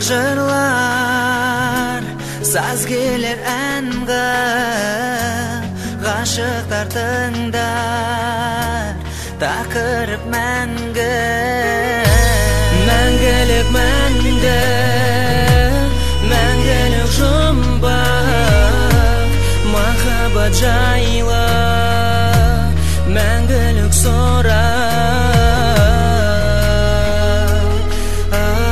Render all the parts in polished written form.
жырлар, саз келер әнға, ғашықтар тыңдар, тақырып мәңгі, мәңгілік мәңгі, мәңгілік жұмбақ, махаббат жайлы, мәңгілік сұрақ.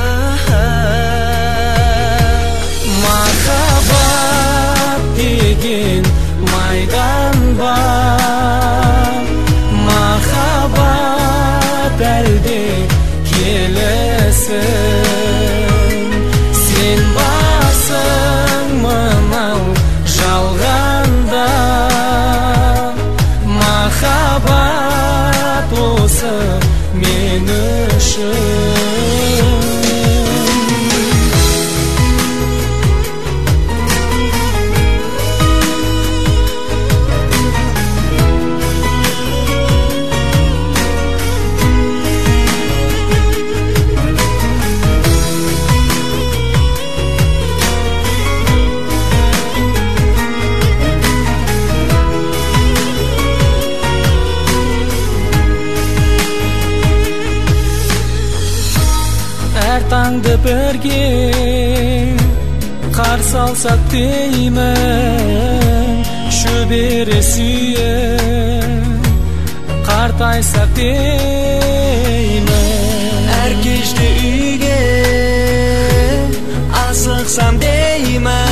Махаббат деген майдан бар, махаббат әлде келесің, сен басың мынау жалғанда, махаббат осы мен үшін. Әр таңды бірге қарсы алсақ деймін, шөбере сүйіп қартайсақ деймін. Әр кеште үйге асықсам деймін,